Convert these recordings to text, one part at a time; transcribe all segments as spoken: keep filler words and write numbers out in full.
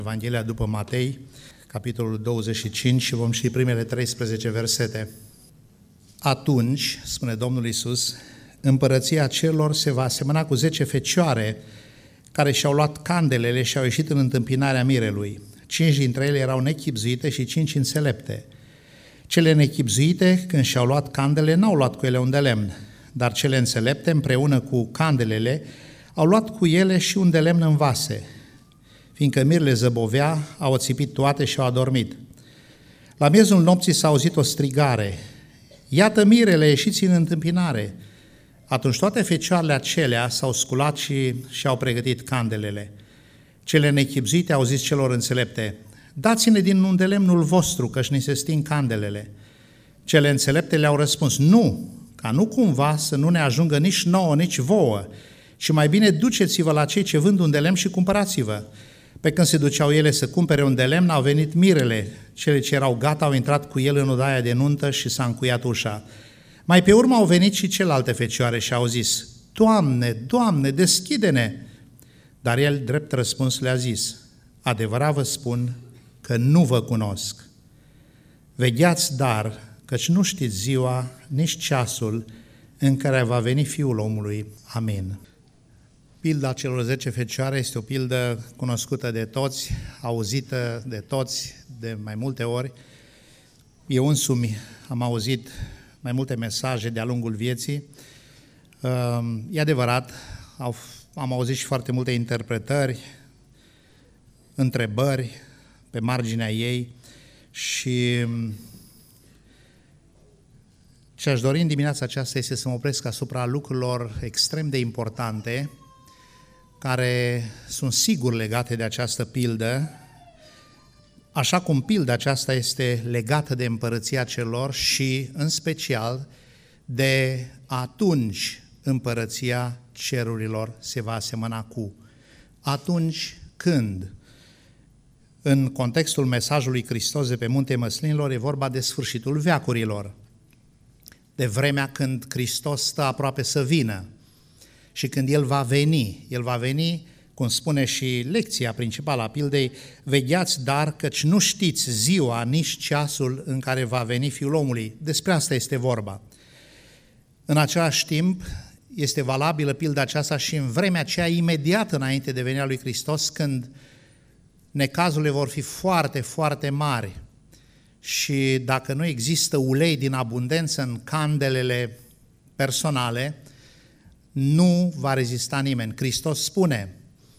Evanghelia după Matei, capitolul douăzeci și cinci, și vom ști primele treisprezece versete. Atunci, spune Domnul Iisus, împărăția celor se va asemăna cu zece fecioare care și-au luat candelele și au ieșit în întâmpinarea mirelui. Cinci dintre ele erau nechibzuite și cinci înțelepte. Cele nechibzuite, când și-au luat candele, n-au luat cu ele un de lemn, dar cele înțelepte, împreună cu candelele, au luat cu ele și un de lemn în vase. Fiindcă mirele zăbovea, au țipit toate și au adormit. La miezul nopții s-a auzit o strigare: iată mirele, ieșiți în întâmpinare! Atunci toate fecioarele acelea s-au sculat și și-au pregătit candelele. Cele nechibzuite au zis celor înțelepte: dați-ne din unde lemnul vostru, căci ni se sting candelele. Cele înțelepte le-au răspuns: nu, ca nu cumva să nu ne ajungă nici nouă, nici vouă, și mai bine duceți-vă la cei ce vând un de lemn și cumpărați-vă. Pe când se duceau ele să cumpere un de lemn, au venit mirele. Cele ce erau gata au intrat cu el în odaia de nuntă și s-a încuiat ușa. Mai pe urmă au venit și celelalte fecioare și au zis: Doamne, Doamne, deschide-ne! Dar el, drept răspuns, le-a zis: adevărat vă spun că nu vă cunosc. Vegheați dar, căci nu știți ziua, nici ceasul în care va veni Fiul omului. Amin. Pilda celor zece fecioare este o pildă cunoscută de toți, auzită de toți de mai multe ori. Eu însumi am auzit mai multe mesaje de-a lungul vieții. E adevărat, am auzit și foarte multe interpretări, întrebări pe marginea ei și ce aș dori în dimineața aceasta este să mă opresc asupra lucrurilor extrem de importante care sunt sigur legate de această pildă, așa cum pilda aceasta este legată de împărăția celor și, în special, de atunci împărăția cerurilor se va asemăna cu. Atunci când, în contextul mesajului Hristos de pe Munte Măslinilor, e vorba de sfârșitul veacurilor, de vremea când Hristos stă aproape să vină și când El va veni. El va veni, cum spune și lecția principală a pildei: vegheați dar, căci nu știți ziua, nici ceasul în care va veni Fiul omului. Despre asta este vorba. În același timp, este valabilă pilda aceasta și în vremea aceea imediat înainte de venirea lui Hristos, când necazurile vor fi foarte, foarte mari și dacă nu există ulei din abundență în candelele personale, nu va rezista nimeni. Hristos spune: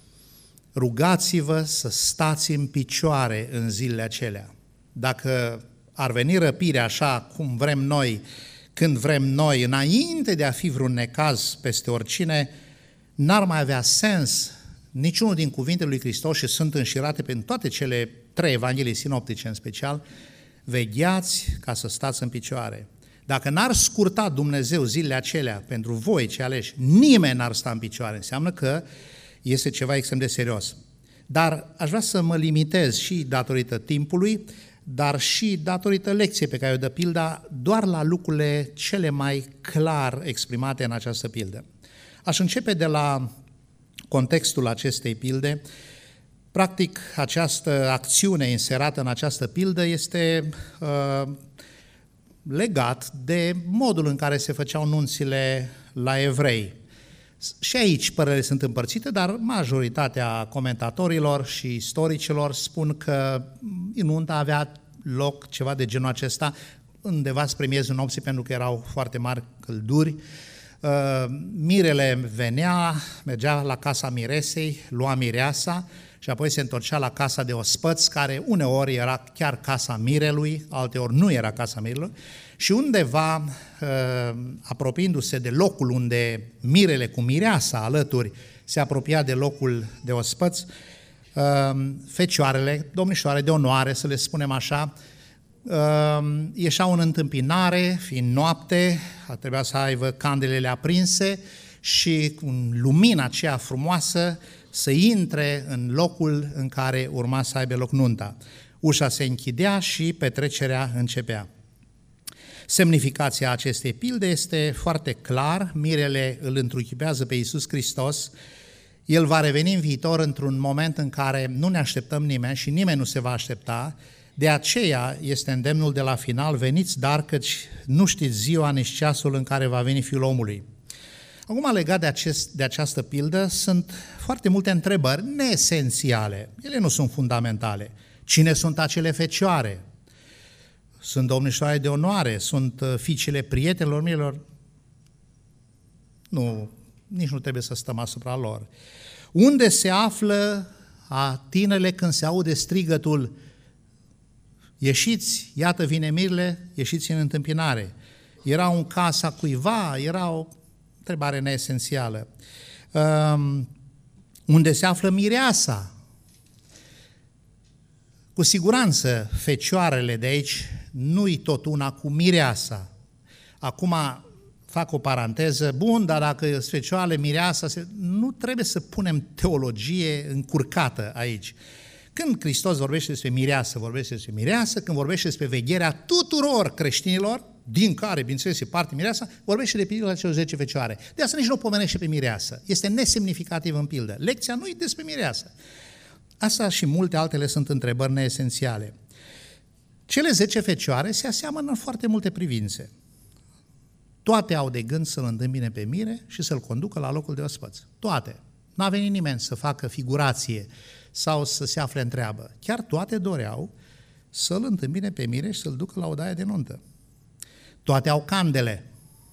rugați-vă să stați în picioare în zilele acelea. Dacă ar veni răpirea așa cum vrem noi, când vrem noi, înainte de a fi vreun necaz peste oricine, n-ar mai avea sens niciunul din cuvintele lui Hristos, și sunt înșirate prin toate cele trei evanghelii sinoptice în special: vegheați ca să stați în picioare. Dacă n-ar scurta Dumnezeu zilele acelea pentru voi, cei aleși, nimeni n-ar sta în picioare. Înseamnă că este ceva extrem de serios. Dar aș vrea să mă limitez și datorită timpului, dar și datorită lecției pe care o dă pilda, doar la lucrurile cele mai clar exprimate în această pildă. Aș începe de la contextul acestei pilde. Practic, această acțiune inserată în această pildă este uh, legat de modul în care se făceau nunțile la evrei. Și aici părerile sunt împărțite, dar majoritatea comentatorilor și istoricilor spun că nunta avea loc ceva de genul acesta undeva spre miezul nopții, pentru că erau foarte mari călduri. Mirele venea, mergea la casa miresei, lua mireasa și apoi se întorcea la casa de ospăți, care uneori era chiar casa mirelui, alteori nu era casa mirelui, și undeva, apropiindu-se de locul unde mirele cu mireasa alături se apropia de locul de ospăți, fecioarele, domnișoare de onoare, să le spunem așa, ieșeau în întâmpinare, fiind noapte, trebuia să aibă candelele aprinse și cu lumina aceea frumoasă să intre în locul în care urma să aibă loc nunta. Ușa se închidea și petrecerea începea. Semnificația acestei pilde este foarte clar: mirele îl întruchipează pe Iisus Hristos, El va reveni în viitor într-un moment în care nu ne așteptăm nimeni și nimeni nu se va aștepta. De aceea este îndemnul de la final, veniți dar căci nu știți ziua nici ceasul în care va veni Fiul omului. Acum, legat de, acest, de această pildă, sunt foarte multe întrebări neesențiale. Ele nu sunt fundamentale. Cine sunt acele fecioare? Sunt domnișoare de onoare? Sunt fiicele prietenilor milor? Nu, nici nu trebuie să stăm asupra lor. Unde se află a tinerele când se aude strigătul ieșiți, iată vine mirele, ieșiți în întâmpinare? Era în casa cuiva? Era o întrebare neesențială. Um, unde se află mireasa? Cu siguranță, fecioarele de aici nu-i tot una cu mireasa. Acum fac o paranteză, bun, dar dacă sunt fecioarele, mireasa, nu trebuie să punem teologie încurcată aici. Când Hristos vorbește despre mireasă, vorbește despre mireasă, când vorbește despre vegherea tuturor creștinilor, din care, bineînțeles, e parte mireasa, vorbește de pildă la celor zece fecioare. De asta nici nu o pomenește pe mireasă. Este nesemnificativ în pildă. Lecția nu e despre mireasă. Asta și multe altele sunt întrebări neesențiale. Cele zece fecioare se aseamănă în foarte multe privințe. Toate au de gând să-l întâmpine pe mire și să-l conducă la locul de ospăț. Toate. N-a venit nimeni să facă figurație sau să se afle în treabă. Chiar toate doreau să-l întâmpine pe mire și să-l ducă la odaia de nuntă. Toate au candele.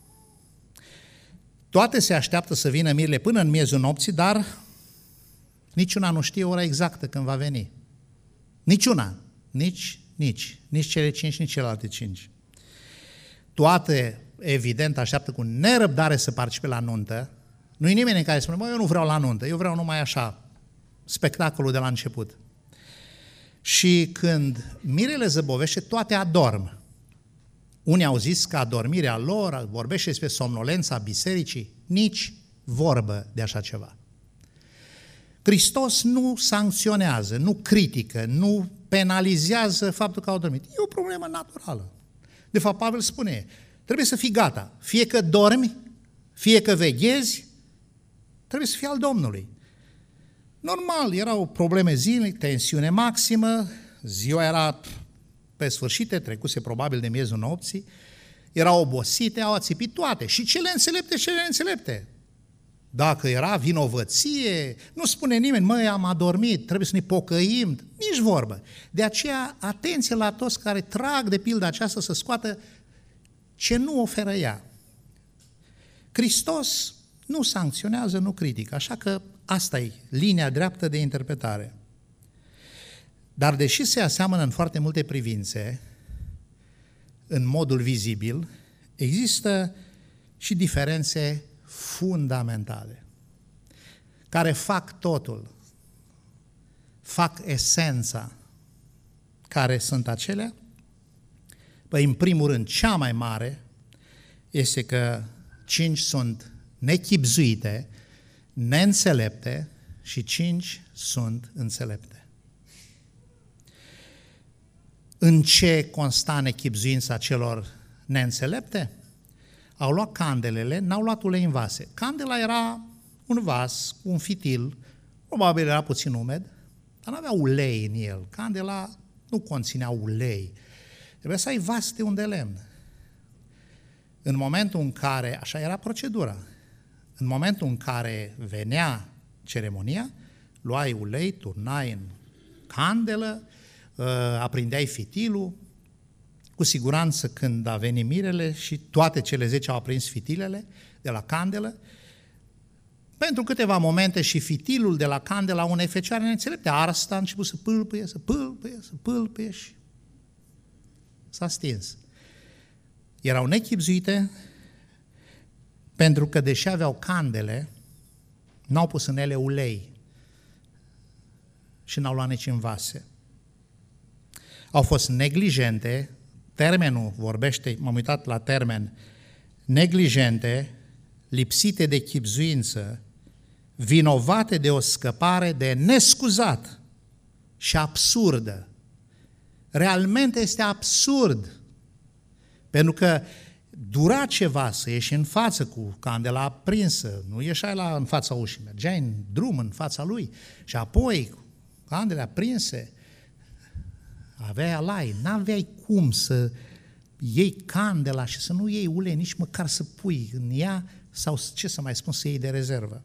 Toate se așteaptă să vină mirele până în miezul nopții, dar niciuna nu știe ora exactă când va veni. Niciuna. Nici, nici. Nici cele cinci, nici celelalte cinci. Toate, evident, așteaptă cu nerăbdare să participe la nuntă. Nu-i nimeni în care spune, bă, eu nu vreau la nuntă, eu vreau numai așa, spectacolul de la început. Și când mirele zăbovește, toate adorm. Unii au zis că adormirea lor vorbește despre somnolența bisericii, nici vorbă de așa ceva. Hristos nu sancționează, nu critică, nu penalizează faptul că au dormit. E o problemă naturală. De fapt, Pavel spune, trebuie să fii gata. Fie că dormi, fie că veghezi, trebuie să fii al Domnului. Normal, erau probleme zilnic, tensiune maximă, ziua era pe sfârșite, trecuse probabil de miezul nopții, erau obosite, au ațipit toate, și cele înțelepte și cele neînțelepte. Dacă era vinovăție, nu spune nimeni, măi, am adormit, trebuie să ne pocăim, nici vorbă. De aceea, atenție la toți care trag de pildă aceasta să scoată ce nu oferă ea. Hristos nu sancționează, nu critică, așa că asta e linia dreaptă de interpretare. Dar deși se aseamănă în foarte multe privințe, în modul vizibil, există și diferențe fundamentale, care fac totul, fac esența. Care sunt acelea? Păi, în primul rând, cea mai mare este că cinci sunt nechibzuite, neînțelepte și cinci sunt înțelepte. În ce consta nechibzuința celor neînțelepte? Au luat candelele, n-au luat ulei în vase. Candela era un vas, un fitil, probabil era puțin umed, dar nu avea ulei în el. Candela nu conținea ulei. Trebuie să ai vas de un de lemn. În momentul în care, așa era procedura, în momentul în care venea ceremonia, luai ulei, turnai în candelă, aprindeai fitilul, cu siguranță când a venit mirele și toate cele zece au aprins fitilele de la candelă, pentru câteva momente și fitilul de la candela unei fecioare neînțelepte, arsta, a început să pâlpâie, să pâlpâie, să pâlpâie și s-a stins. Erau nechibzuite pentru că, deși aveau candele, n-au pus în ele ulei și n-au luat nici în vase. Au fost neglijente, termenul vorbește, m-am uitat la termen, neglijente, lipsite de chibzuință, vinovate de o scăpare de nescuzat și absurdă. Realmente este absurd, pentru că dura ceva să ieși în față cu candela aprinsă, nu ieșai la, în fața ușii, mergeai în drum în fața lui și apoi candele aprinse, aveai alai, n-aveai cum să iei candela și să nu iei ulei, nici măcar să pui în ea sau ce să mai spun, să iei de rezervă.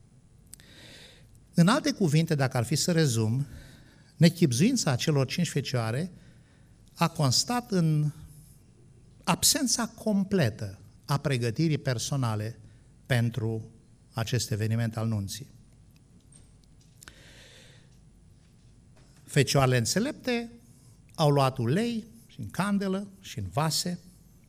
În alte cuvinte, dacă ar fi să rezum, nechibzuința celor cinci fecioare a constat în absența completă a pregătirii personale pentru acest eveniment al nunții. Fecioarele înțelepte au luat ulei și în candelă și în vase.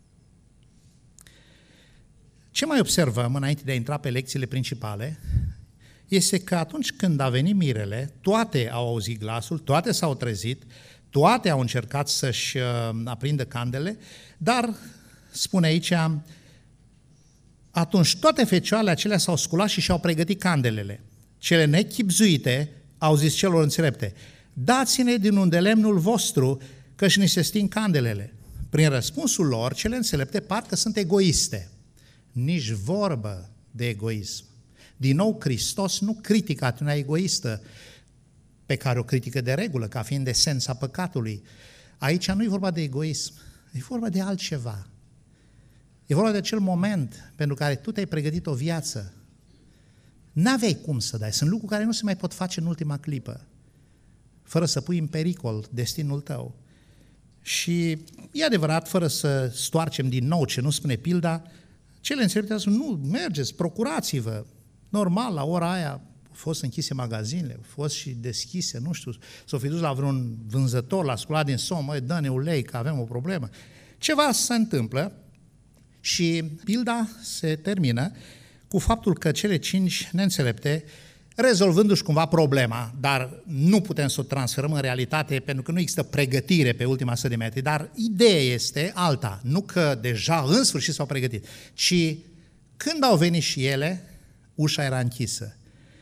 Ce mai observăm înainte de a intra pe lecțiile principale este că atunci când a venit mirele, toate au auzit glasul, toate s-au trezit, toate au încercat să-și aprindă candele, dar, spune aici, atunci toate fecioarele acelea s-au sculat și și-au pregătit candelele. Cele nechibzuite au zis celor înțelepte: dați-ne din unde lemnul vostru, că-și ni se sting candelele. Prin răspunsul lor, cele înțelepte parcă sunt egoiste. Nici vorbă de egoism. Din nou, Hristos nu critică atitudinea egoistă pe care o critică de regulă, ca fiind esența păcatului. Aici nu e vorba de egoism, e vorba de altceva. E vorba de acel moment pentru care tu te-ai pregătit o viață. N-aveai cum să dai. Sunt lucruri care nu se mai pot face în ultima clipă, fără să pui în pericol destinul tău. Și e adevărat, fără să stoarcem din nou ce nu spune pilda, cele înțelepte spun: nu, mergeți, procurați-vă. Normal, la ora aia au fost închise magazinele, au fost și deschise, nu știu, s-au fi dus la vreun vânzător, l-a sculat din somn: măi, dă-ne ulei că avem o problemă. Ceva se întâmplă și pilda se termină cu faptul că cele cinci neînțelepte, rezolvându-și cumva problema, dar nu putem să o transferăm în realitate pentru că nu există pregătire pe ultima sută de metri, dar ideea este alta, nu că deja în sfârșit s-au pregătit, ci când au venit și ele, ușa era închisă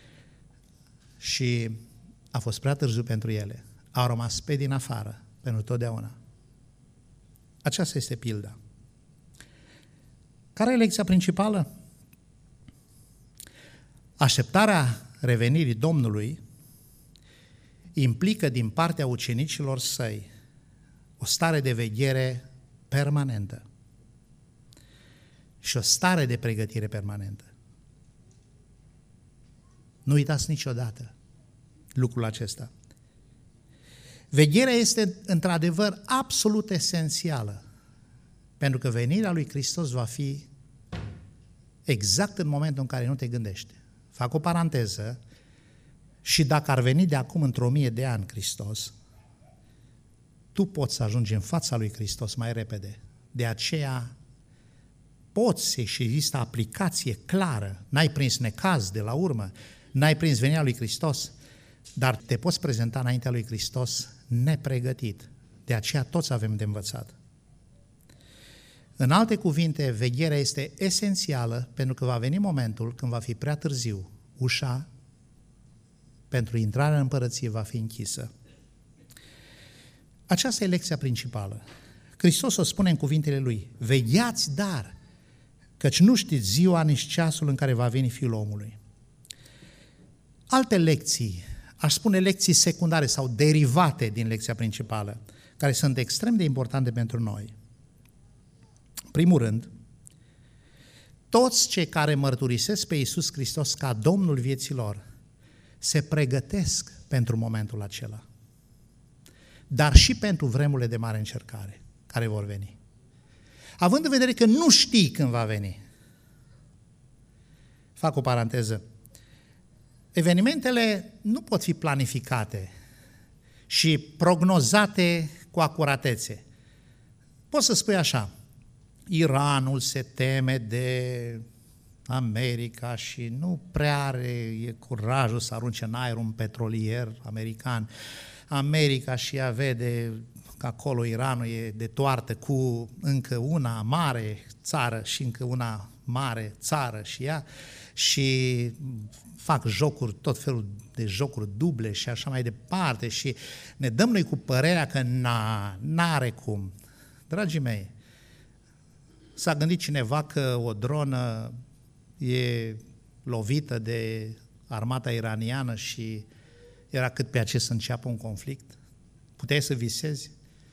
și a fost prea târziu pentru ele. Au rămas pe din afară pentru totdeauna. Aceasta este pilda. Care e lecția principală? Așteptarea revenirii Domnului implică din partea ucenicilor săi o stare de veghere permanentă și o stare de pregătire permanentă. Nu uitați niciodată lucrul acesta. Vegherea este într-adevăr absolut esențială, pentru că venirea lui Hristos va fi exact în momentul în care nu te gândești. Fac o paranteză: și dacă ar veni de acum într-o mie de ani Hristos, tu poți să ajungi în fața lui Hristos mai repede. De aceea poți și există aplicație clară. N-ai prins necaz de la urmă, n-ai prins venirea lui Hristos, dar te poți prezenta înaintea lui Hristos nepregătit. De aceea toți avem de învățat. În alte cuvinte, vegherea este esențială pentru că va veni momentul când va fi prea târziu. Ușa pentru intrarea în împărăție va fi închisă. Aceasta e lecția principală. Hristos o spune în cuvintele Lui: vegheați dar, căci nu știți ziua nici ceasul în care va veni Fiul omului. Alte lecții, aș spune lecții secundare sau derivate din lecția principală, care sunt extrem de importante pentru noi. În primul rând, toți cei care mărturisesc pe Iisus Hristos ca Domnul vieților se pregătesc pentru momentul acela, dar și pentru vremurile de mare încercare care vor veni. Având în vedere că nu știi când va veni. Fac o paranteză. Evenimentele nu pot fi planificate și prognozate cu acuratețe. Poți să spui așa: Iranul se teme de America și nu prea are curajul să arunce în aer un petrolier american. America și ea vede că acolo Iranul e de toartă cu încă una mare țară și încă una mare țară și ea și fac jocuri, tot felul de jocuri duble și așa mai departe și ne dăm noi cu părerea că na, n-are cum. Dragii mei, S-a gândit cineva că o dronă e lovită de armata iraniană și era cât pe acest să înceapă un conflict? Puteai să visezi?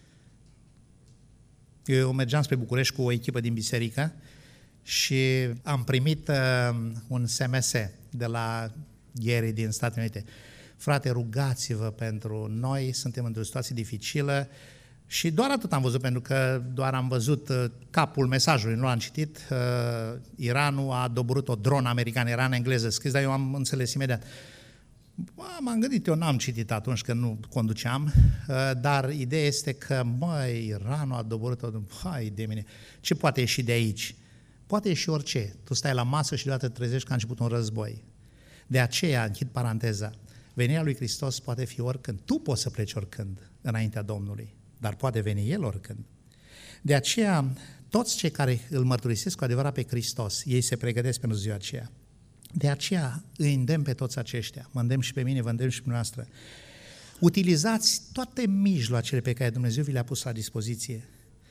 Eu mergeam spre București cu o echipă din biserică și am primit uh, un S M S de la Gary din Statele Unite. Frate, rugați-vă pentru noi, suntem într-o situație dificilă. Și doar atât am văzut, pentru că doar am văzut uh, capul mesajului, nu l-am citit. Uh, Iranul a doborât o dronă americană, era în engleză scris, dar eu am înțeles imediat. M-am gândit, eu n-am citit atunci când nu conduceam, uh, dar ideea este că, măi, Iranul a doborât-o, hai de mine, ce poate ieși de aici? Poate ieși orice. Tu stai la masă și deodată trezești că a început un război. De aceea, închid paranteza, venirea lui Hristos poate fi oricând. Tu poți să pleci oricând înaintea Domnului, dar poate veni El oricând. De aceea, toți cei care îl mărturisesc cu adevărat pe Hristos, ei se pregătesc pentru ziua aceea. De aceea îi îndemn pe toți aceștia, mă îndemn și pe mine, vă îndemn și pe noastră. Utilizați toate mijloacele pe care Dumnezeu vi le-a pus la dispoziție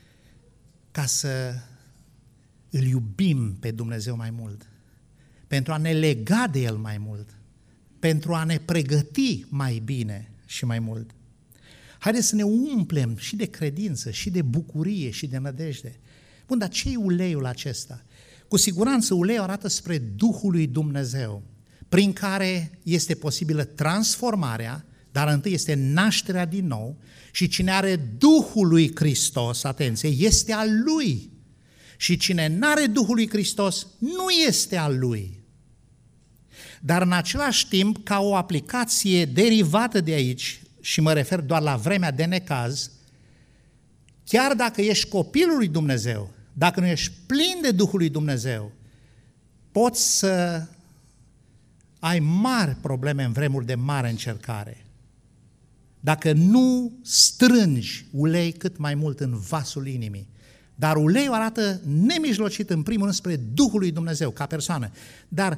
ca să îl iubim pe Dumnezeu mai mult, pentru a ne lega de El mai mult, pentru a ne pregăti mai bine și mai mult. Haideți să ne umplem și de credință, și de bucurie, și de nădejde. Bun, dar ce e uleiul acesta? Cu siguranță uleiul arată spre Duhul lui Dumnezeu, prin care este posibilă transformarea, dar întâi este nașterea din nou și cine are Duhul lui Hristos, atenție, este al Lui. Și cine n-are Duhul lui Hristos nu este al Lui. Dar în același timp, ca o aplicație derivată de aici, și mă refer doar la vremea de necaz, chiar dacă ești copilul lui Dumnezeu, dacă nu ești plin de Duhul lui Dumnezeu, poți să ai mari probleme în vremuri de mare încercare. Dacă nu strângi ulei cât mai mult în vasul inimii. Dar uleiul arată nemijlocit în primul rând spre Duhul lui Dumnezeu ca persoană. Dar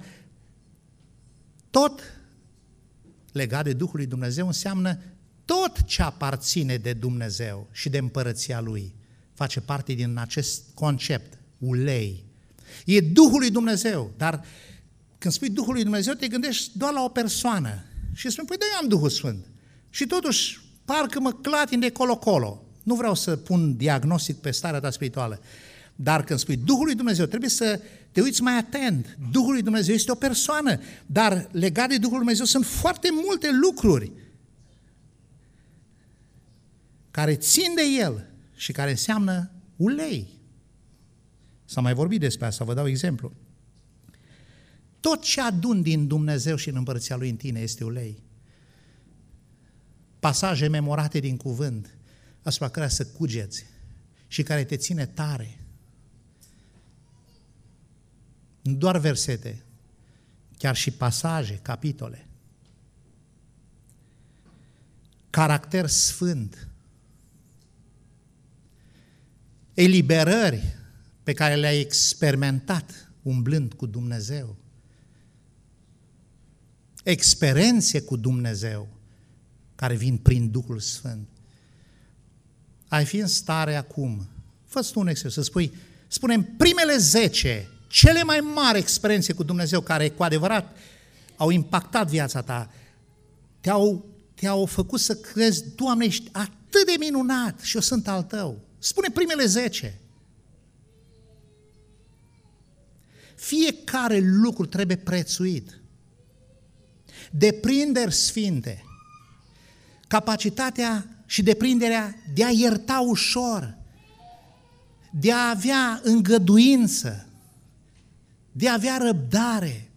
tot legat de Duhul lui Dumnezeu înseamnă tot ce aparține de Dumnezeu și de împărăția Lui face parte din acest concept, ulei. E Duhul lui Dumnezeu, dar când spui Duhul lui Dumnezeu te gândești doar la o persoană și spui, păi da, eu am Duhul Sfânt. Și totuși, parcă mă clatin de colo-colo. Nu vreau să pun diagnostic pe starea ta spirituală, dar când spui Duhul lui Dumnezeu, trebuie să te uiți mai atent. Duhul lui Dumnezeu este o persoană, dar legat de Duhul lui Dumnezeu sunt foarte multe lucruri care țin de El și care înseamnă ulei. S-a mai vorbit despre asta, vă dau exemplu. Tot ce adun din Dumnezeu și în împărăția Lui în tine este ulei. Pasaje memorate din cuvânt, asupra căreia să cugeți și care te ține tare. Nu doar versete, chiar și pasaje, capitole. Caracter sfânt. Eliberări pe care le-ai experimentat umblând cu Dumnezeu. Experiențe cu Dumnezeu care vin prin Duhul Sfânt. Ai fi în stare acum, fă-ți tu un exercițiu, să spui, spune-mi primele zece, cele mai mari experiențe cu Dumnezeu care cu adevărat au impactat viața ta, te-au, te-au făcut să crezi, Doamne, ești atât de minunat și eu sunt al Tău. Spune primele zece. Fiecare lucru trebuie prețuit. Deprinderi sfinte, capacitatea și deprinderea de a ierta ușor, de a avea îngăduință, de a avea răbdare,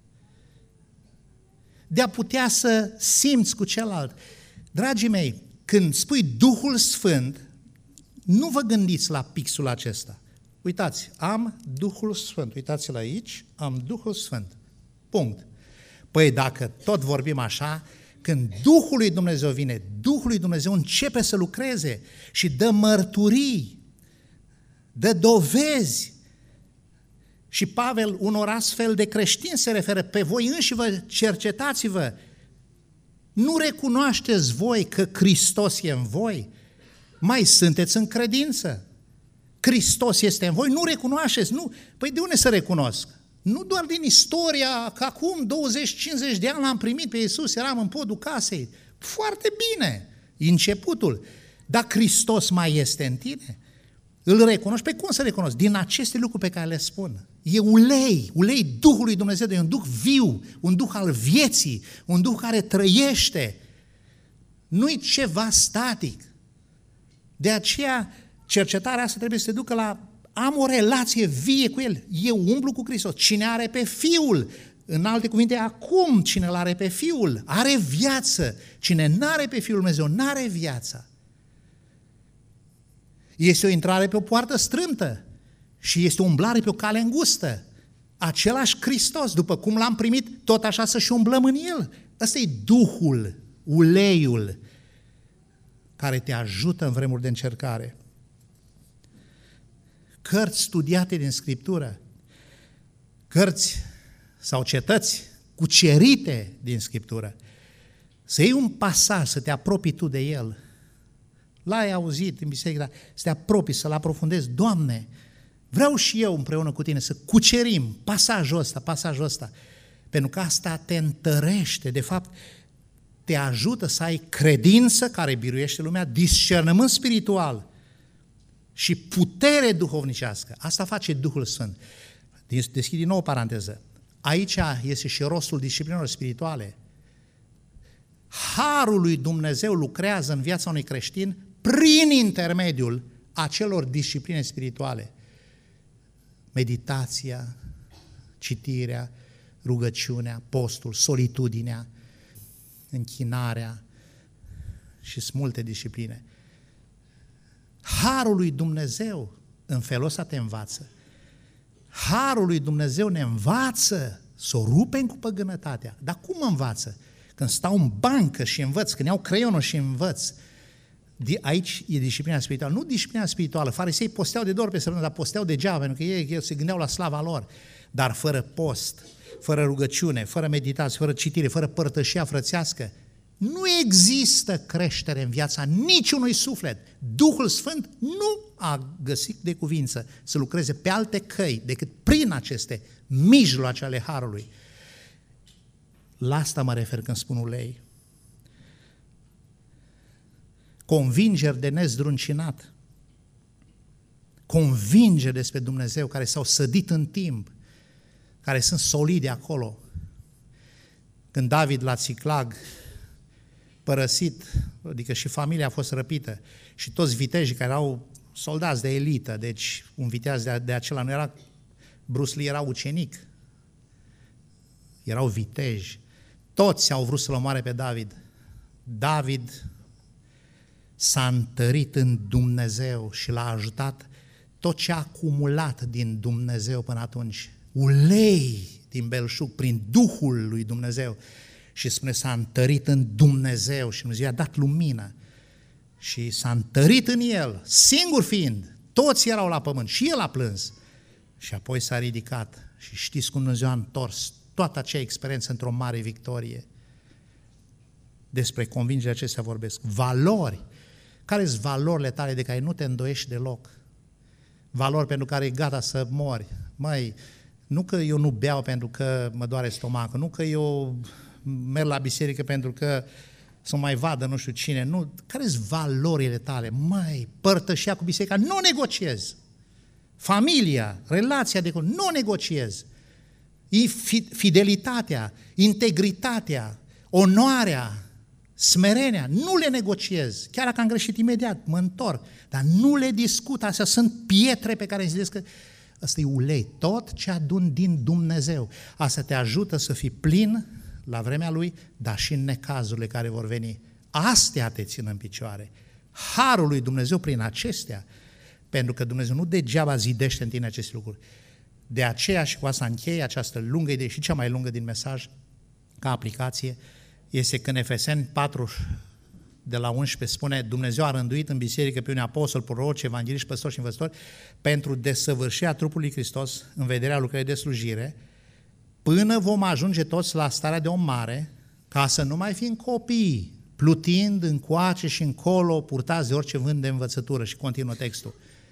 de a putea să simți cu celălalt. Dragii mei, când spui Duhul Sfânt, nu vă gândiți la pixul acesta. Uitați, am Duhul Sfânt, uitați-l aici, am Duhul Sfânt. Punct. Păi dacă tot vorbim așa, când Duhul lui Dumnezeu vine, Duhul lui Dumnezeu începe să lucreze și dă mărturii, dă dovezi. Și Pavel, unor astfel de creștini se referă, pe voi înși vă cercetați-vă. Nu recunoașteți voi că Hristos e în voi? Mai sunteți în credință? Hristos este în voi, nu recunoașteți, nu. Păi de unde să recunosc? Nu doar din istoria, că acum douăzeci cincizeci de ani l-am primit pe Iisus, eram în podul casei. Foarte bine, e începutul. Dar Hristos mai este în tine? Îl recunoști? Pe cum să recunosc? Din aceste lucruri pe care le spun. E ulei, ulei Duhului Dumnezeu, e un Duh viu, un Duh al vieții, un Duh care trăiește. Nu-i ceva static. De aceea, cercetarea asta trebuie să te ducă la am o relație vie cu El. Eu umblu cu Hristos. Cine are pe Fiul, în alte cuvinte, acum cine îl are pe Fiul, are viață. Cine n-are pe Fiul Dumnezeu, n-are viața. Este o intrare pe o poartă strâmtă și este o umblare pe o cale îngustă. Același Hristos, după cum l-am primit, tot așa să și umblăm în El. Ăsta e Duhul, uleiul, care te ajută în vremuri de încercare. Cărți studiate din Scriptură, cărți sau cetăți cucerite din Scriptură, să iei un pasaj, să te apropii tu de el, l-ai auzit în biserică, să te apropii, să-l aprofundezi. Doamne, vreau și eu împreună cu tine să cucerim pasajul ăsta, pasajul ăsta, pentru că asta te întărește, de fapt, te ajută să ai credință care biruiește lumea, discernământ spiritual și putere duhovnicească. Asta face Duhul Sfânt. Deschid din nou o paranteză. Aici este și rostul disciplinelor spirituale. Harul lui Dumnezeu lucrează în viața unui creștin prin intermediul acelor discipline spirituale. Meditația, citirea, rugăciunea, postul, solitudinea, închinarea și sunt multe discipline. Harul lui Dumnezeu în felul ăsta te învață. Harul lui Dumnezeu ne învață să o rupem cu păgânătatea. Dar cum mă învață? Când stau în bancă și învăț, când iau creionul și învăț. Aici e disciplina spirituală. Nu disciplina spirituală. Farisei posteau de două ori pe săptămână, dar posteau degeaba, pentru că ei, ei se gândeau la slava lor. Dar fără post, fără rugăciune, fără meditație, fără citire, fără părtășia frățească, nu există creștere în viața niciunui suflet. Duhul Sfânt nu a găsit de cuvință să lucreze pe alte căi decât prin aceste mijloace ale Harului. La asta mă refer când spun ulei. Convingeri de nezdruncinat. Convingeri despre Dumnezeu care s-au sădit în timp, care sunt solide acolo. Când David la Țiclag, părăsit, adică și familia a fost răpită și toți vitejii care erau soldați de elită, deci un viteaz de, de acela nu era, Bruce Lee era ucenic, erau viteji, toți au vrut să-l omoare pe David. David s-a întărit în Dumnezeu și l-a ajutat tot ce a acumulat din Dumnezeu până atunci, ulei din belșug, prin Duhul lui Dumnezeu. Și spune, s-a întărit în Dumnezeu și Dumnezeu i-a dat lumină și s-a întărit în el, singur fiind, toți erau la pământ și el a plâns și apoi s-a ridicat și știți cum Dumnezeu a întors toată acea experiență într-o mare victorie. Despre convingerea acestea vorbesc. Valori. Care sunt valorile tale de care nu te îndoiești deloc? Valori pentru care e gata să mori. Măi, nu că eu nu beau pentru că mă doare stomacul, nu că eu merg la biserică pentru că să mai vadă nu știu cine, nu. Care sunt valorile tale? Măi, părtășia cu biserica, nu negociez. Familia, relația de nu negociez. Fidelitatea, integritatea, onoarea, smerenia, nu le negociez. Chiar dacă am greșit imediat, mă întorc, dar nu le discut. Astea sunt pietre pe care îmi zidesc că ăsta e ulei, tot ce adun din Dumnezeu. Asta te ajută să fii plin la vremea Lui, dar și în necazurile care vor veni. Astea te țin în picioare. Harul lui Dumnezeu prin acestea, pentru că Dumnezeu nu degeaba zidește în tine aceste lucruri. De aceea, și cu asta încheie această lungă idee și cea mai lungă din mesaj, ca aplicație, este când Efeseni patru, de la unsprezece, spune Dumnezeu a rânduit în biserică pe unii apostoli, proroci, evangeliști, păstori și învățători pentru desăvârșirea trupului Hristos în vederea lucrării de slujire, până vom ajunge toți la starea de om mare, ca să nu mai fim copii, plutind încoace și încolo, purtați de orice vânt de învățătură. Și continuă textul.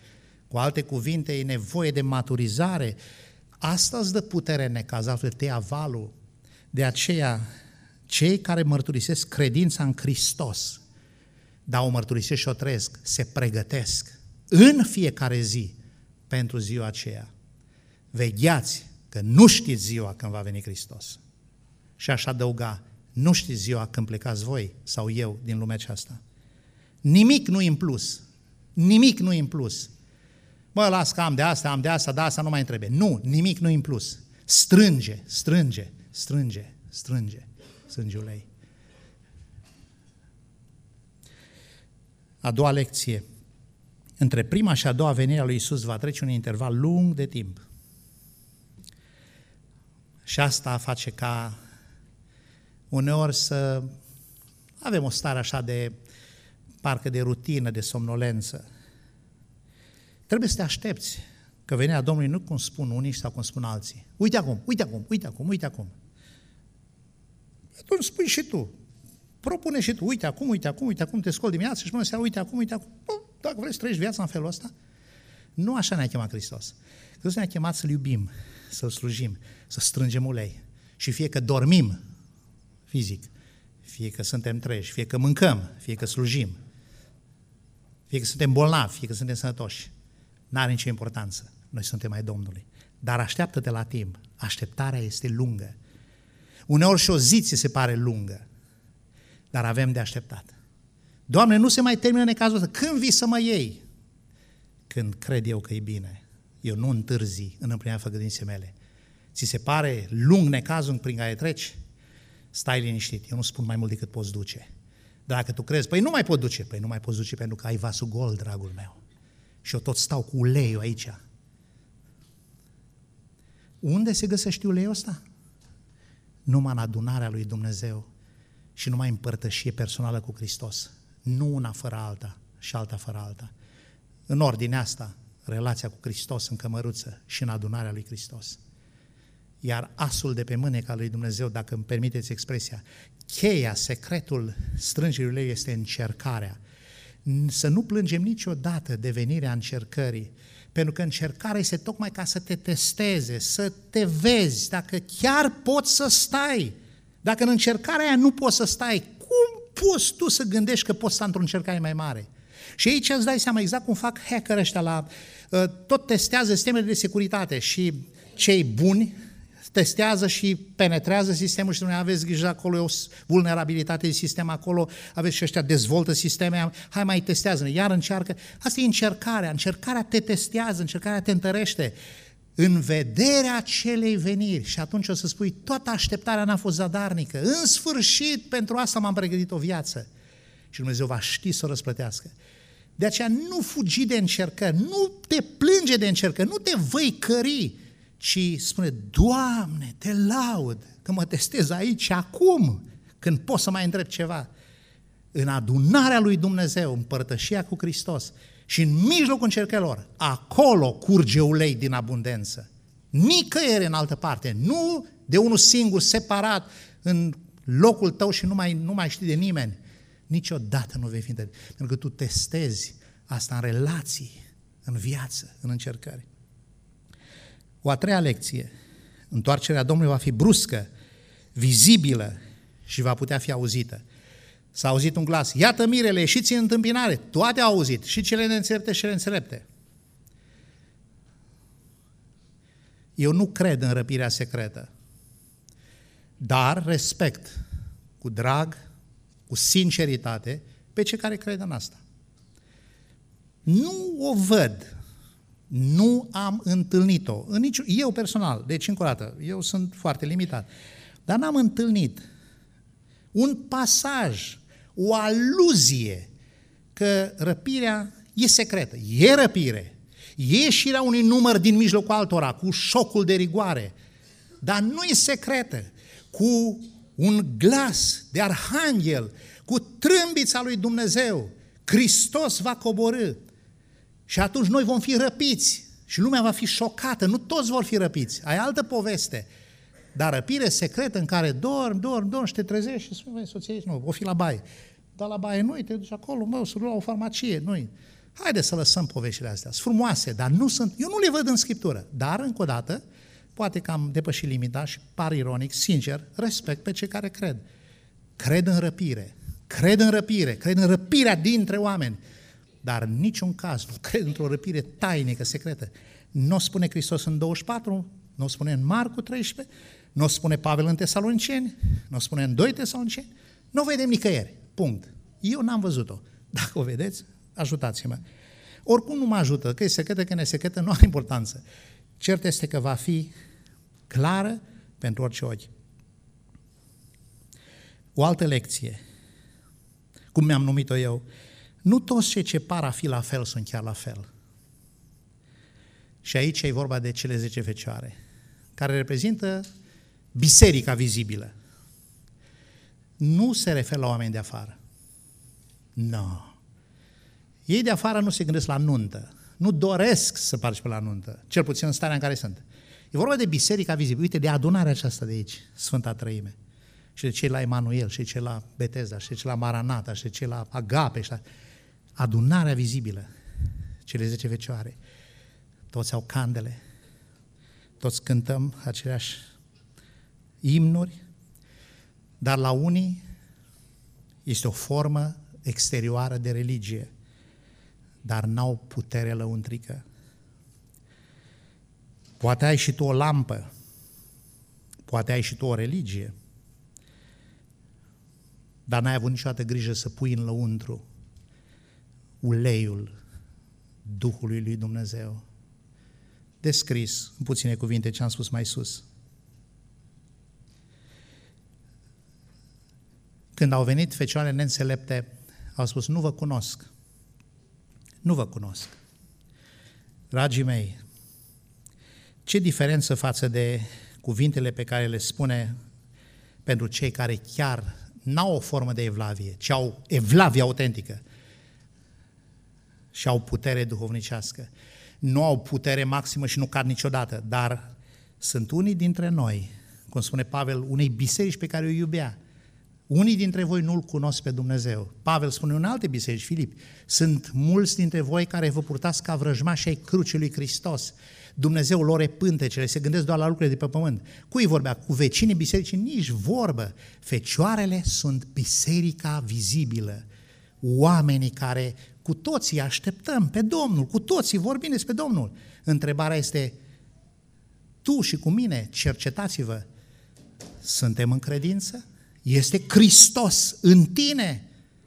Cu alte cuvinte, e nevoie de maturizare. Asta îți dă putere în necaz, altfel te ia valul. De aceea, cei care mărturisesc credința în Hristos, dar o mărturisesc și o trăiesc, se pregătesc în fiecare zi pentru ziua aceea. Vegheați că nu știți ziua când va veni Hristos. Și aș adăuga, nu știți ziua când plecați voi sau eu din lumea aceasta. Nimic nu-i în plus. Nimic nu-i în plus. Bă, las că am de asta, am de asta, da, asta nu mai trebuie. Nu, nimic nu-i în plus. Strânge, strânge, strânge, strânge, strânge ulei. A doua lecție. Între prima și a doua venire a lui Iisus va trece un interval lung de timp. Și asta face ca uneori să avem o stare așa de parcă de rutină, de somnolență. Trebuie să te aștepți că venirea Domnului nu cum spun unii sau cum spun alții. Uite acum, uite acum, uite acum, uite acum. Atunci spui și tu. Propune și tu, uite acum, uite acum, uite acum, te scoli dimineața și până seara, uite acum, uite acum. Dacă vrei să trăiești viața în felul ăsta, nu așa ne-a chemat Hristos. Hristos ne-a chemat să-L iubim, să-L slujim, să strângem ulei. Și fie că dormim fizic, fie că suntem treji, fie că mâncăm, fie că slujim, fie că suntem bolnavi, fie că suntem sănătoși, n-are nicio importanță. Noi suntem ai Domnului. Dar așteaptă-te la timp. Așteptarea este lungă. Uneori și o zi ți se pare lungă, dar avem de așteptat. Doamne, nu se mai termină necazul ăsta. Când vii să mă iei? Când cred eu că e bine. Eu nu întârzi în împlinirea făgăduinței mele. Ți se pare lung necazul prin care treci? Stai liniștit. Eu nu spun mai mult decât poți duce. Dacă tu crezi, păi nu mai pot duce. Păi nu mai poți duce pentru că ai vasul gol, dragul meu. Și eu tot stau cu uleiul aici. Unde se găsește uleiul ăsta? Numai în adunarea lui Dumnezeu și numai în părtășie personală cu Hristos. Nu una fără alta și alta fără alta. În ordinea asta, relația cu Hristos în cămăruță și în adunarea lui Hristos. Iar asul de pe mâneca lui Dumnezeu, dacă îmi permiteți expresia, cheia, secretul strângerii ulei este încercarea. Să nu plângem niciodată de venirea încercării, pentru că încercarea este tocmai ca să te testeze, să te vezi dacă chiar poți să stai. Dacă în încercarea aia nu poți să stai, cum poți tu să gândești că poți sta într-o încercare mai mare? Și aici îți dai seama exact cum fac hacker ăștia la... Tot testează sistemele de securitate și cei buni testează și penetrează sistemul și dumneavoastră aveți grijă acolo, e o vulnerabilitate de sistem acolo, aveți și ăștia dezvoltă sisteme, hai mai testează, iar încearcă. Asta e încercarea, încercarea te testează, încercarea te întărește în vederea acelei veniri. Și atunci o să spui, toată așteptarea n-a fost zadarnică, în sfârșit pentru asta m-am pregătit o viață. Și Dumnezeu va ști să o răsplătească. De aceea nu fugi de încercări, nu te plânge de încercări, nu te văicări, ci spune, Doamne, te laud că mă testez aici, acum, când pot să mai întreb ceva. În adunarea lui Dumnezeu, în părtășia cu Hristos și în mijlocul încercărilor, acolo curge ulei din abundență. Nicăieri în altă parte, nu de unul singur, separat, în locul tău și nu mai, nu mai știi de nimeni. Niciodată nu vei fi întâlnit, pentru că tu testezi asta în relații, în viață, în încercări. O a treia lecție, întoarcerea Domnului va fi bruscă, vizibilă și va putea fi auzită. S-a auzit un glas, iată mirele, ieșiți în întâmpinare, toate au auzit, și cele neînțelepte și cele înțelepte. Eu nu cred în răpirea secretă, dar respect cu drag, cu sinceritate, pe cei care cred în asta. Nu o văd, nu am întâlnit-o, în nici, eu personal, deci încă o dată, eu sunt foarte limitat, dar n-am întâlnit un pasaj, o aluzie că răpirea e secretă, e răpire, e ieșirea unui număr din mijlocul altora, cu șocul de rigoare, dar nu e secretă, cu un glas de arhanghel, cu trâmbița lui Dumnezeu, Hristos va coborî și atunci noi vom fi răpiți și lumea va fi șocată, nu toți vor fi răpiți, ai altă poveste, dar răpire secretă în care dormi, dormi, dormi și te trezești și spui, soție, nu, o fi la baie, dar la baie nu te duci acolo, mă, să la o farmacie, nu Haideți să lăsăm poveștile astea. Sunt frumoase, dar nu sunt, eu nu le văd în Scriptură. Dar, încă o dată, poate că am depășit limita și par ironic, sincer, respect pe cei care cred. Cred în răpire, cred în răpire, cred în răpirea dintre oameni, dar în niciun caz nu cred într-o răpire tainică, secretă. Nu o spune Hristos în douăzeci și patru, nu o spune în Marcu treisprezece, nu o spune Pavel în Tesaloniceni, nu o spune în doi Tesaloniceni, nu o vedem nicăieri, punct. Eu n-am văzut-o. Dacă o vedeți, ajutați-mă. Oricum nu mă ajută, că e secretă, că nu e secretă, nu are importanță. Cert este că va fi clară pentru orice ochi. O altă lecție, cum mi-am numit-o eu, nu toți cei ce par a fi la fel sunt chiar la fel. Și aici e vorba de cele zece fecioare, care reprezintă biserica vizibilă. Nu se referă la oameni de afară. Nu. No. Ei de afară nu se gândesc la nuntă. Nu doresc să participe la nuntă, cel puțin în starea în care sunt. E vorba de biserica vizibilă. Uite, de adunarea aceasta de aici, Sfânta Trăime. Și de cei la Emanuel, și de cei la Betesda, și de cei la Maranata, și de cei la Agape. Și la... Adunarea vizibilă, cele zece fecioare. Toți au candele, toți cântăm aceleași imnuri, dar la unii este o formă exterioară de religie, dar n-au putere lăuntrică. Poate ai și tu o lampă, poate ai și tu o religie, dar n-ai avut niciodată grijă să pui în lăuntru uleiul Duhului lui Dumnezeu. Descris în puține cuvinte ce am spus mai sus. Când au venit fecioarele neînțelepte, au spus, nu vă cunosc. Nu vă cunosc. Dragii mei, ce diferență față de cuvintele pe care le spune pentru cei care chiar n-au o formă de evlavie, ci au evlavie autentică și au putere duhovnicească. Nu au putere maximă și nu cad niciodată, dar sunt unii dintre noi, cum spune Pavel, unei biserici pe care o iubea. Unii dintre voi nu-L cunosc pe Dumnezeu. Pavel spune în alte biserici, Filip, sunt mulți dintre voi care vă purtați ca vrăjmași ai crucii lui Hristos. Dumnezeu lor e pântecele, se gândesc doar la lucrurile de pe pământ. Cui vorbea? Cu vecinii bisericii? Nici vorbă. Fecioarele sunt biserica vizibilă. Oamenii care cu toții așteptăm pe Domnul, cu toții vorbim despre Domnul. Întrebarea este, tu și cu mine, cercetați-vă, suntem în credință? Este Hristos în tine.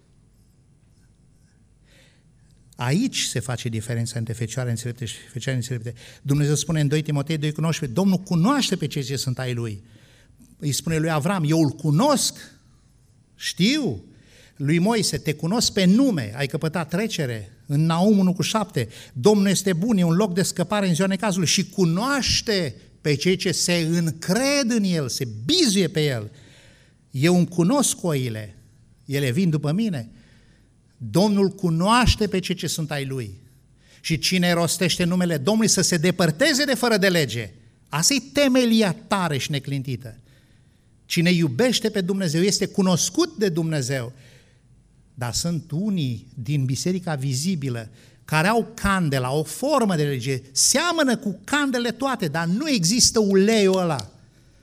Aici se face diferența între fecioare înțelepte și fecioare înțelepte. Dumnezeu spune în doi Timotei doi cunoaște, Domnul cunoaște pe cei ce sunt ai Lui. Îi spune lui Avram, eu îl cunosc, știu. Lui Moise, te cunosc pe nume, ai căpătat trecere. În Naum unu cu șapte, Domnul este bun, e un loc de scăpare în ziua necazului și cunoaște pe cei ce se încred în El, se bizuie pe El. Eu îmi cunosc oile, ele vin după mine. Domnul cunoaște pe cei ce sunt ai Lui. Și cine rostește numele Domnului să se depărteze de fără de lege. Asta e temelia tare și neclintită. Cine iubește pe Dumnezeu este cunoscut de Dumnezeu. Dar sunt unii din biserica vizibilă care au candela, o formă de religie, seamănă cu candele toate, dar nu există uleiul ăla.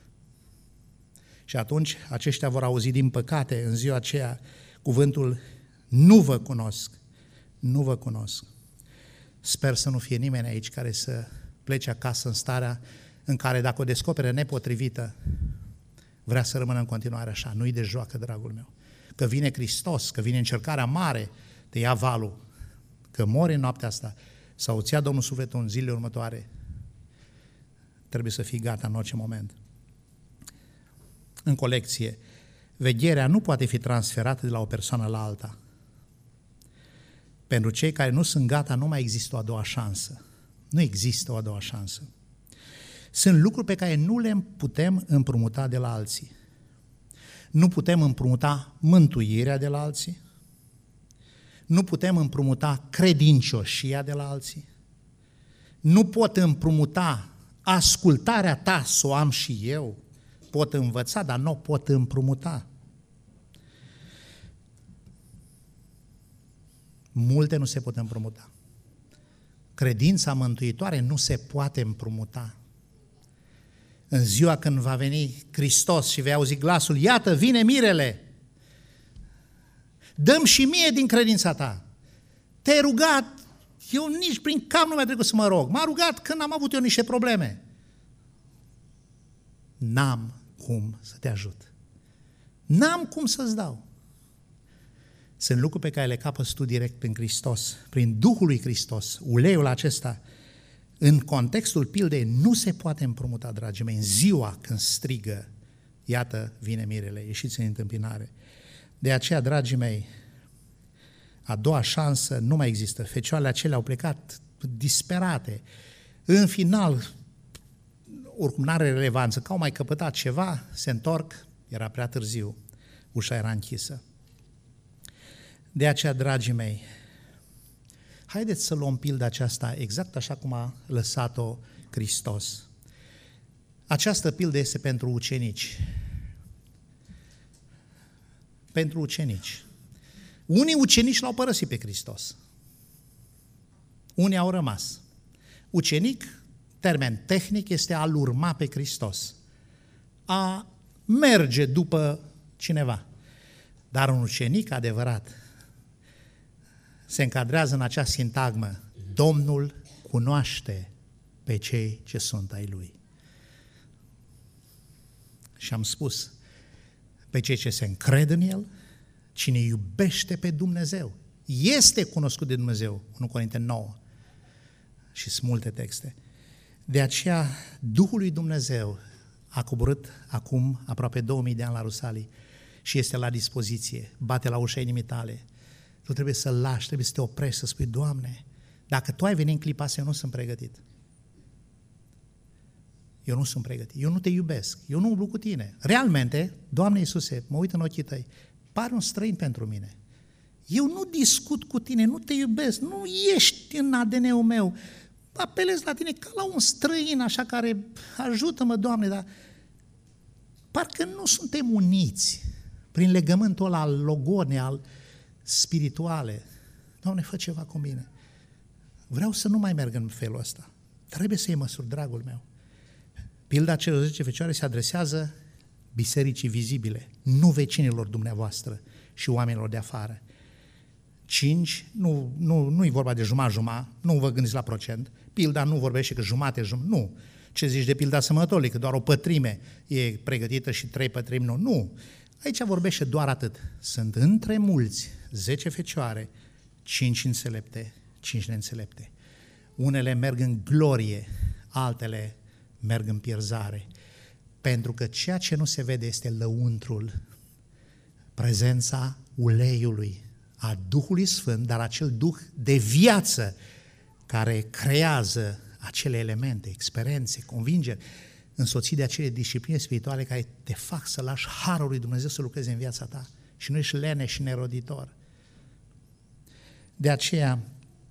Și atunci aceștia vor auzi din păcate în ziua aceea cuvântul nu vă cunosc, nu vă cunosc. Sper să nu fie nimeni aici care să plece acasă în starea în care dacă o descopere nepotrivită, vrea să rămână în continuare așa, nu-i de joacă, dragul meu. Că vine Hristos, că vine încercarea mare, te ia valul, că mori în noaptea asta sau îți ia Domnul sufletul în zilele următoare, trebuie să fii gata în orice moment. În colecție, vegherea nu poate fi transferată de la o persoană la alta. Pentru cei care nu sunt gata, nu mai există o a doua șansă. Nu există o a doua șansă. Sunt lucruri pe care nu le putem împrumuta de la alții. Nu putem împrumuta mântuirea de la alții. Nu putem împrumuta credincioșia de la alții. Nu pot împrumuta ascultarea ta, să o am și eu. Pot învăța, dar nu pot împrumuta. Multe nu se pot împrumuta. Credința mântuitoare nu se poate împrumuta. În ziua când va veni Hristos și vei auzi glasul, iată, vine mirele, dă-mi și mie din credința ta. Te-ai rugat, eu nici prin cap nu mi-a trecut să mă rog. M-a rugat când am avut eu niște probleme. N-am cum să te ajut. N-am cum să-ți dau. Sunt lucruri pe care le capăți tu direct prin Hristos, prin Duhul lui Hristos. Uleiul acesta, în contextul pildei, nu se poate împrumuta, dragii mei, în ziua când strigă, iată, vine mirele, ieșiți în întâmpinare. De aceea, dragii mei, a doua șansă nu mai există. Fecioarele acelea au plecat disperate. În final, oricum n-are relevanță, că au mai căpătat ceva, se întorc, era prea târziu, ușa era închisă. De aceea, dragii mei, haideți să luăm pilda aceasta exact așa cum a lăsat-o Hristos. Această pildă este pentru ucenici. Pentru ucenici. Unii ucenici l-au părăsit pe Hristos. Unii au rămas. Ucenic, termen tehnic, este a-L urma pe Hristos. A merge după cineva. Dar un ucenic adevărat se încadrează în acea sintagmă. Domnul cunoaște pe cei ce sunt ai Lui. Și am spus, pe cei ce se încred în El, cine iubește pe Dumnezeu, este cunoscut de Dumnezeu, unu Corinteni nouă. Și sunt multe texte. De aceea, Duhul lui Dumnezeu a coborât acum aproape două mii de ani la Rusalii și este la dispoziție, bate la ușa inimii tale. Tu trebuie să-L lași, trebuie să te oprești, să spui, Doamne, dacă Tu ai venit în clipa asta, eu nu sunt pregătit. Eu nu sunt pregătit, eu nu te iubesc, eu nu umblu cu tine. Realmente, Doamne Iisuse, mă uit în ochii Tăi, pari un străin pentru mine. Eu nu discut cu tine, nu te iubesc, nu ești în A D N-ul meu. Apelez la tine ca la un străin, așa, care ajută-mă, Doamne, dar parcă nu suntem uniți prin legământul ăla al logonei, al spirituale. Doamne, fă ceva cu mine. Vreau să nu mai merg în felul ăsta. Trebuie să iei măsuri, dragul meu. Pilda celor zece fecioare se adresează bisericii vizibile, nu vecinilor dumneavoastră și oamenilor de afară. Cinci, nu, nu, nu e vorba de jumătate-jumătate, nu vă gândiți la procent. Pilda nu vorbește că jumate, jumătate, nu. Ce zici de pilda sămătorului, că doar o pătrime e pregătită și trei pătrimi nu. Nu. Aici vorbește doar atât. Sunt între mulți zece fecioare, cinci înțelepte, cinci neînțelepte. Unele merg în glorie, altele merg în pierzare. Pentru că ceea ce nu se vede este lăuntrul, prezența uleiului, a Duhului Sfânt, dar acel Duh de viață care creează acele elemente, experiențe, convingeri, însoțit de acele discipline spirituale care te fac să lași harul lui Dumnezeu să lucreze în viața ta și nu ești lene și neroditor. De aceea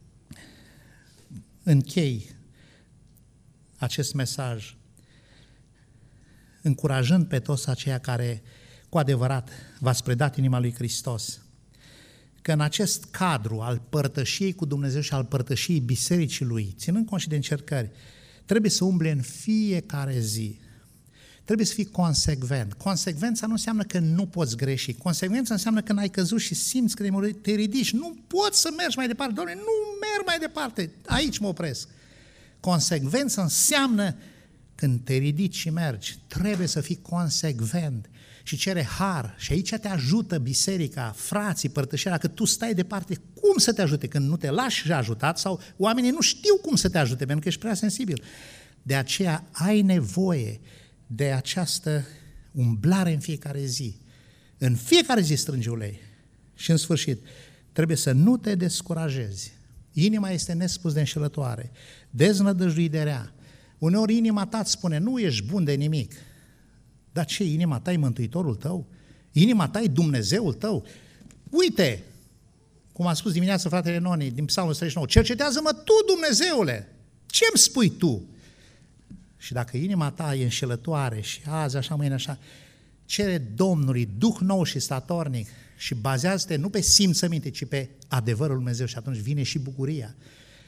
închei acest mesaj încurajând pe toți aceia care cu adevărat v-ați predat inima lui Hristos, că în acest cadru al părtășiei cu Dumnezeu și al părtășiei bisericii Lui, ținând cont și de încercări, trebuie să umble în fiecare zi. Trebuie să fii consecvent. Consecvența nu înseamnă că nu poți greși. Consecvența înseamnă că n-ai căzut și simți că te ridici. Nu poți să mergi mai departe. Doamne, nu merg mai departe. Aici mă opresc. Consecvența înseamnă când te ridici și mergi, trebuie să fii consecvent și cere har. Și aici te ajută biserica, frații, părtășirea, că tu stai departe. Cum să te ajute când nu te lași și ajutat sau oamenii nu știu cum să te ajute pentru că ești prea sensibil. De aceea ai nevoie de această umblare în fiecare zi. În fiecare zi strângi ulei. Și în sfârșit, trebuie să nu te descurajezi. Inima este nespus de înșelătoare, deznădăjduit de rea. Uneori inima ta îți spune, nu ești bun de nimic. Dar ce, inima ta e Mântuitorul tău? Inima ta e Dumnezeul tău? Uite, cum a spus dimineața fratele Noni din Psalmul treizeci și nouă, cercetează-mă tu, Dumnezeule! Ce-mi spui tu? Și dacă inima ta e înșelătoare și azi așa, mâine așa, cere Domnului Duh nou și statornic și bazează-te nu pe simțăminte, ci pe adevărul Dumnezeu și atunci vine și bucuria.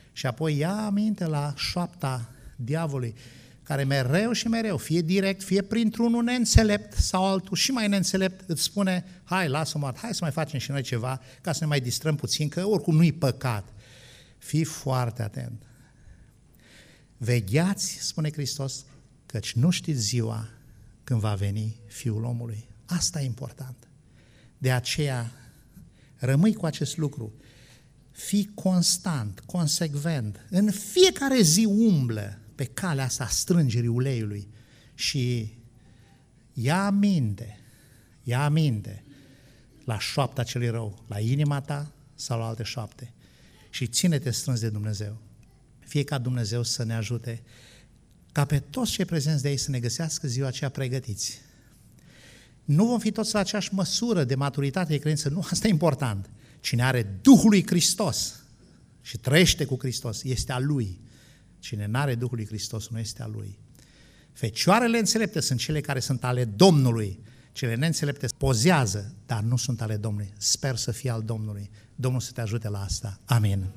Și apoi ia aminte la șoapta diavolului, care mereu și mereu, fie direct, fie printr-unul neînțelept sau altul și mai neînțelept, îți spune, hai, lasă-mă, hai să mai facem și noi ceva, ca să ne mai distrăm puțin, că oricum nu-i păcat. Fii foarte atent. Vegheați, spune Hristos, căci nu știți ziua când va veni Fiul omului. Asta e important. De aceea, rămâi cu acest lucru. Fii constant, consecvent. În fiecare zi umblă pe calea asta a strângerii uleiului și ia aminte, ia aminte la șoapta celui rău, la inima ta sau la alte șoapte și ține-te strâns de Dumnezeu. Fie ca Dumnezeu să ne ajute ca pe toți cei prezenți de aici să ne găsească ziua aceea pregătiți. Nu vom fi toți la aceeași măsură de maturitate de credință, nu, asta e important. Cine are Duhul lui Hristos și trăiește cu Hristos, este a Lui. Cine n-are Duhul lui Hristos nu este a Lui. Fecioarele înțelepte sunt cele care sunt ale Domnului. Cele neînțelepte pozează, dar nu sunt ale Domnului. Sper să fie al Domnului. Domnul să te ajute la asta. Amin.